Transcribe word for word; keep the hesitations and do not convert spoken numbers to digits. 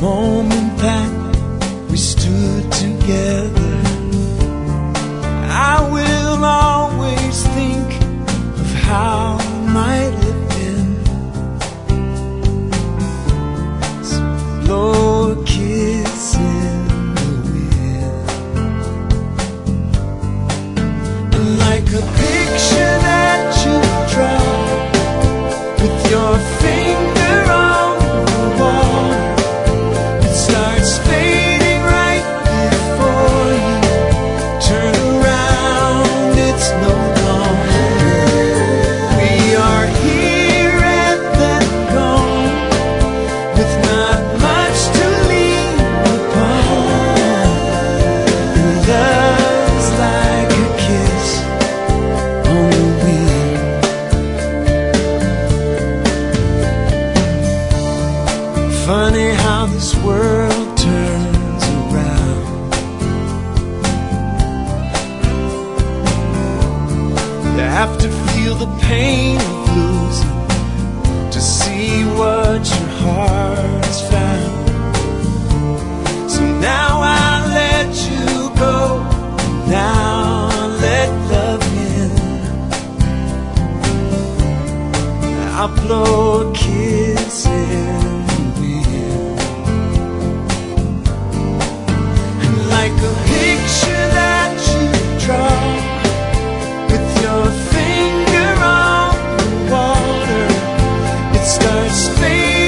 moment that we stood together, I will always think of how it might have been. So blow a kiss in the wind, and like a picture that you draw with your finger on the wall, it starts fading right before you turn around. It's no longer. We are here and then gone, with not much to lean upon. And love's like a kiss on the wind. Funny how this world turns around. You have to feel the pain of losing to see what your heart's found. So now I let you go, now I let love in. I'll blow a kiss in the wind, and like a picture that you draw with your finger on the water, it starts fading